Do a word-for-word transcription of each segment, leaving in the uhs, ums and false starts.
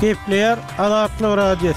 Kepler Azatlyk Radiosu.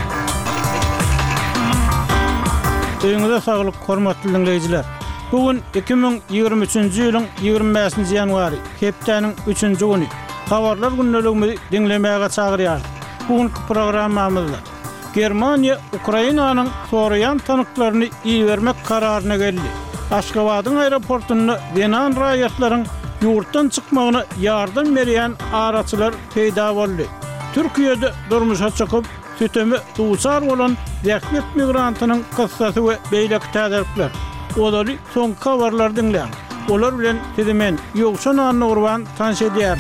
Öňüňizde saglyk, hormatly dinleýijiler. Bugün iki bin ýygrimi üçünji ýylyň ýygrimi beşinji ýanwary, hepdeniň üçünji güni. Habarlar günneligini dinlemäge çagyrýar. Bugünkü programmamyzda Germaniýa Ukrainanyň soraýan tanıklaryny iýermek kararyna geldi. Aşgabatyň aeroportunda Denan raýatlaryň ýurtdan çykmagyna ýardam berýän araçylar peýda boldy. Türkiýede durmuşa çykyp sütemi tuğsar bolan Rehmet migrantynyň kıssasy we beýleki täzelikler. Olary soňky habarlar dinleýän. Olar bilen sizimen ýokşan anny urban tanış edýär.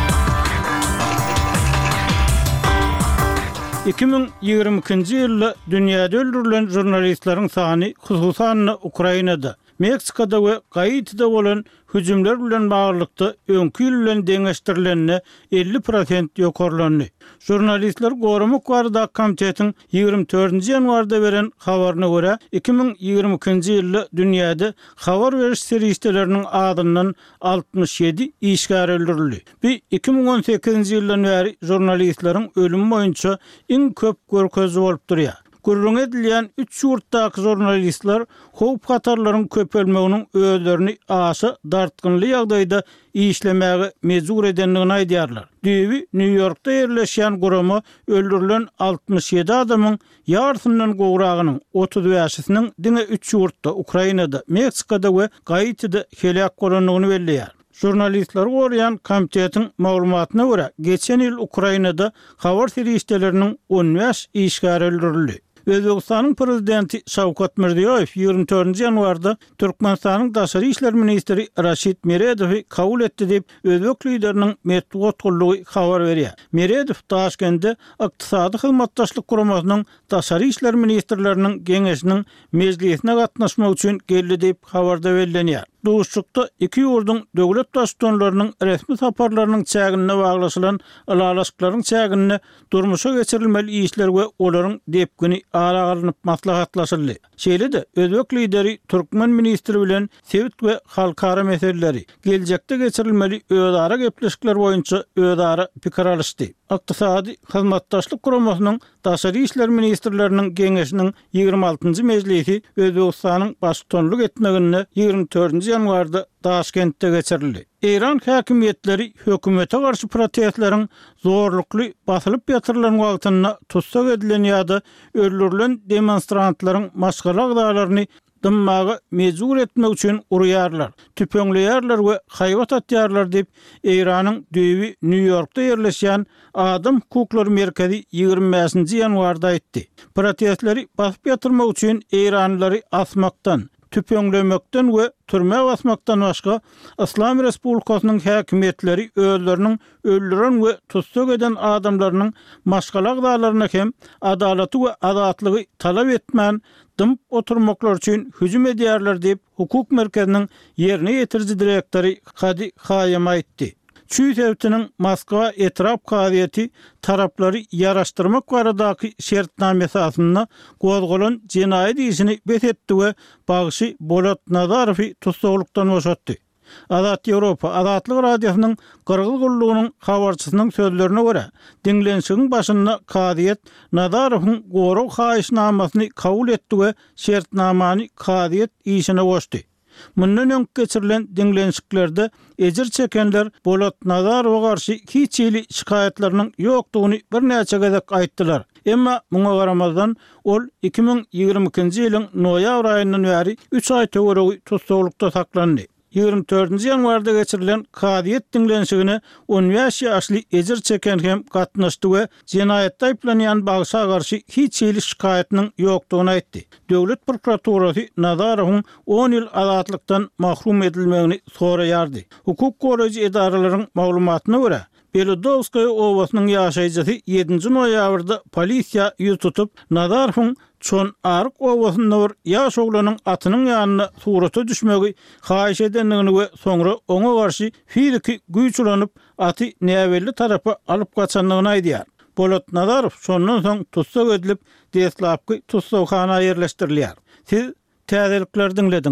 iki bin ýygrimi ikinji ýylda dünýäde öldürilen jurnalistleriň sany hususan Ukrainada, Meksikada we Haitida bolan hüjümler bilen baglykda öňkü ýyl bilen deňeşdirilenine elli prosent ýokarlandy. Jurnalistler Gorumy Barada komitetiň ýygrimi dördünji ýanwarda beren habaryna görä, iki bin ýygrimi ikinji ýylda dünýäde habar beriş serýisteleriniň adyndan altmış ýedi işgär öldürildi. Bu iki bin on sekizinji ýyldan bäri jurnalistleriň ölümi boýunça iň köp görkezli bolup durýar. Gurrun edilýän üç ýurtdaky jurnalistler howp hatarlaryň köpelmeginiň özlerini aşy dartgynly ýagdaýda işlemäge mejbur edenligini aýdýarlar. Diýbi New Yorkda ýerleşýän gurumy öldürilen altmış ýedi adamyň ýartyndan gowragynyň otuz beşisiniň diňe üç ýurtda Ukrainada, Meksikada we Haitida helak bolanlygyny belläýär. Jurnalistler gorayan komitetiň maglumatyna görä, geçen ýyl Ukrainada habar serýisteleriniň on beş işgär öldürildi. Özbekistanyň prezidenti Şawkat Mirziýoýew ýygrimi dördünji ýanwarda Türkmenistanyň daşary işler ministri Raşid Meredowy kabul etdi diýip özbek lideriniň metbuat gullugy habar berýär. Meredow Taşkentde ykdysady hyzmatdaşlyk guramasynyň daşary işler ministrleriniň geňeşiniň mejlisine gatnaşmak üçin geldi diýip habarda bellenýär. Duşçukda iki ýurdun döwlet başçylarynyň resmi saparlarynyň çägine baglaşylan alalaşyklaryň çägine durmuşa geçirilmeli işler we olaryň depgini ara garanyp maslahatlaşyldy. Şeýle-de özbek lideri Türkmen ministri bilen sewit we halkara meseleleri, geljekde geçirilmeli özara gepleşikler boýunça özara pikir alışdy. Ykdysady hyzmatdaşlyk guramasynyň daşary işler ministrleriniň geňeşiniň ýygrimi altynjy mejlisi Özbekistanyň başçylyk etmegine ýygrimi dördünji ýanwarda Taşkentde geçirildi. İran häkimetleri hökümete garşy protestleriň zorlukly basylyp ýatyrylan wagtyna tutsak edilen ýa-da öldürilen demonstrantlaryň maşgala gydalaryny dymmagy mejbur etmek üçin urýarlar, tüpeňleýärler we haýwat atýarlar diýip Iranyň düýbi New Yorkda ýerleşýän Adam Hukuklary Merkezi ýygrimi beşinji ýanwarda aýtdy. Protestleri basyp ýatyrmak üçin Iranlary asmakdan, tüpeňlemekden we türme basmakdan başga İslam Respublikasynyň häkimetleri özleriniň öldüren we tutsak eden adamlarynyň maşgala gydalaryna hem adalaty we azatlygy talap etmän dymp oturmaklar üçin hüjüm edýärler diýip hukuk merkeziniň ýerine ýetirji direktori Hadi Hayam aýtdy. Çüý döwletiniň Moskwa etrap gaziýeti taraplary ýaraşdyrmak baradaky şertname esasyna gozgolan jenaýat işini bethetdi we bagşy Bolat Nazarowy tutsaklykdan boşatdy. Azat Ýewropa Azatlyk radiosynyň Gürgüz gullugynyň habarçysynyň sözlerine görä, dinlenşigiň başynda gaziýet Nazarowyň goraw haýyşnamasyny kabul etdi we şertnamany gaziýet işine goşdy. Mundan öňki geçirilen dinlenşiklerde ejir çekenler Bolat Nazarowa garşy hiç ýyly şikaýetleriniň ýokdugyny bir näçe gezek aýtdylar. Emma muňa garamazdan ol iki bin ýygrimi ikinji ýylyň noýabr aýyndan bäri üç aý töwereги tutsaklykda saklandy. ýygrimi dördünji ýanwarda geçirilen gaziýet dinlenşigine on beş ýaşly ejir çeken hem gatnaşdy we jenaýatda aýplanýan bagşa garşy hiç ýyly şikaýetiniň ýokdugyny aýtdy. Döwlet prokuraturasy Nazarowyň on ýyl azatlykdan mahrum edilmegini soraýardy. Hukuk goraýjy edaralaryň maglumatyna görä, Belodovskaya owasynyň ýaşaýjysy ýedinji noýabrda polisiýa ýüz tutup Nazarowyň Çon Ark owasynda bir ýaş oglanyň atynyň ýanyna surata düşmegi haýyş edenligini we soňra oňa garşy fiziki güýç ulanyp aty näwelli tarapy alyp gaçanlygyny aýdýar. Bolat Nazarow şondan soň tutsak edilip, deslapky tutsakxana ýerleşdirilýär. Siz täzelikler dinlediniz.